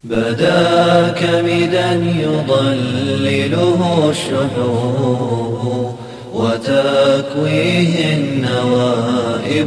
بدا كمدا يضلله الشحوب وتكويه النوائب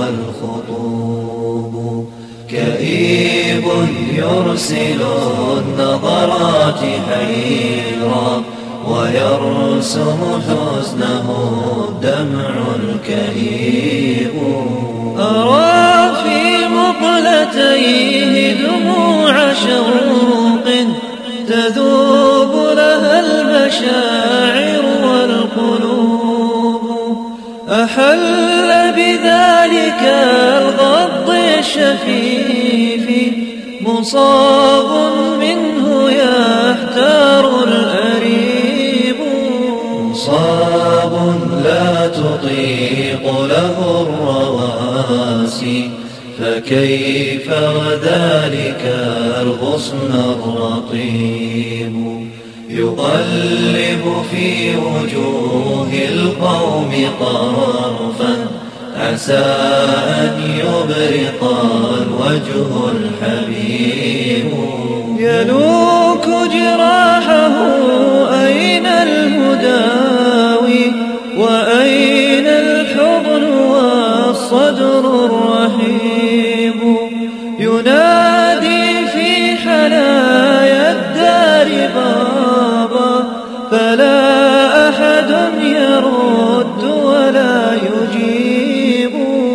والخطوب، كئيب يرسل النظرات حيرا ويرسم حزنه الدمع الكئيب. أرى في مقلتيه دموع شوق تذوب لها المشاعر والقلوب، أحل بذلك الغض الشفيف مصاب منه يحتار الأريب، مصاب لا تطيق له الرواسي فكيف وذلك الغصن الرطيب، يقلب في وجوه القوم طرفا عسى أن يبرق الوجه الحبيب، يلوك جراحه أين المداوي وأين الحضن والصدر الرحيب، ينادي في حنايا الدار بابا فلا أحد يرد ولا يجيب،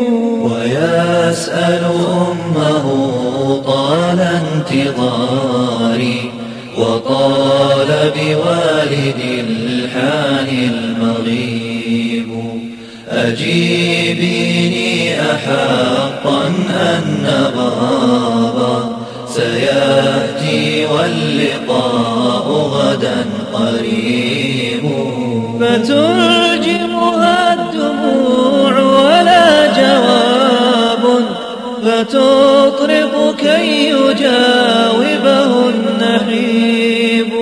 ويسأل أمه طال انتظاري وطال بوالد الحان المغيب، أجيبيني أحقا أن بابا سيأتي واللقاء غدا قريب، فتلجمها الدموع ولا جواب فتطرق كي يجاوبه النحيب،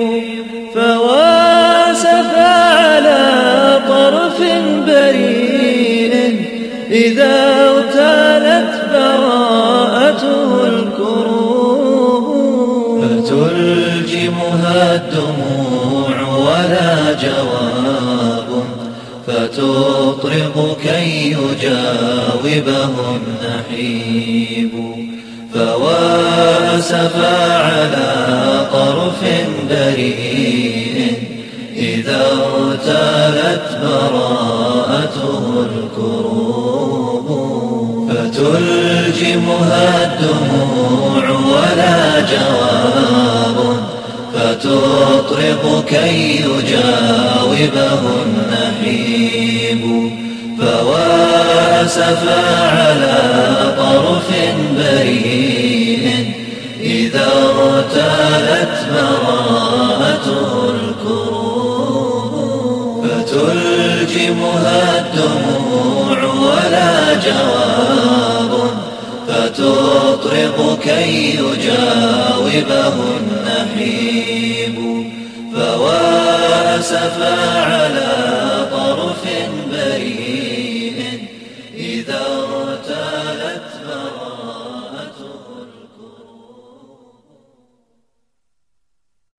فواسفا على طرف بريء إذا اغتالت براءته الكروب، فتلجمها الدموع ولا جواب فتطرق كي يجاوبه النحيب، فواسفا على طرف بريء إذا اغتالت براءته الكروب، فتلجمها الدموع ولا جواب فتطرق كي يجاوبه النحيب، فواسفا على طرف بريء إذا اغتالت براءته الكروب، فتلجمها الدموع ولا جواب فتطرق كي يجاوبه النحيب، فواسفا على طرف بريء